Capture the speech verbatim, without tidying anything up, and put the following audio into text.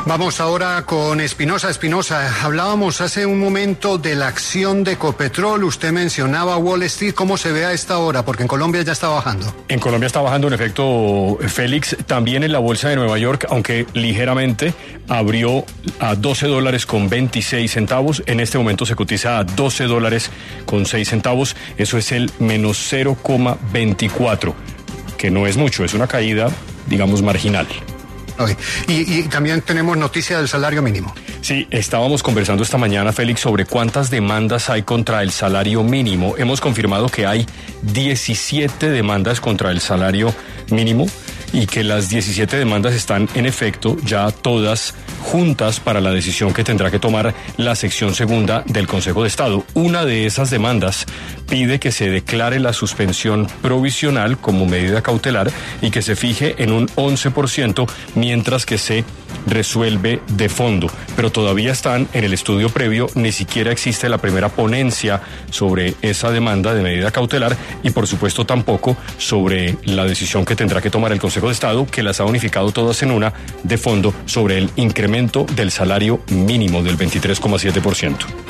Vamos ahora con Espinosa. Espinosa, hablábamos hace un momento de la acción de Ecopetrol. Usted mencionaba Wall Street. ¿Cómo se ve a esta hora? Porque en Colombia ya está bajando. En Colombia está bajando, en efecto, Félix. También en la bolsa de Nueva York, aunque ligeramente, abrió a doce dólares con veintiséis centavos. En este momento se cotiza a doce dólares con seis centavos. Eso es el menos cero coma veinticuatro, que no es mucho, es una caída, digamos, marginal. Okay. Y, y también tenemos noticia del salario mínimo. Sí, estábamos conversando esta mañana, Félix, sobre cuántas demandas hay contra el salario mínimo. Hemos confirmado que hay diecisiete demandas contra el salario mínimo y que las diecisiete demandas están, en efecto, ya todas juntas para la decisión que tendrá que tomar la sección segunda del Consejo de Estado. Una de esas demandas pide que se declare la suspensión provisional como medida cautelar y que se fije en un once por ciento, mientras que se resuelve de fondo. Pero todavía están en el estudio previo, ni siquiera existe la primera ponencia sobre esa demanda de medida cautelar y, por supuesto, tampoco sobre la decisión que tendrá que tomar el Consejo de Estado, que las ha unificado todas en una de fondo sobre el incremento del salario mínimo del veintitrés coma siete por ciento.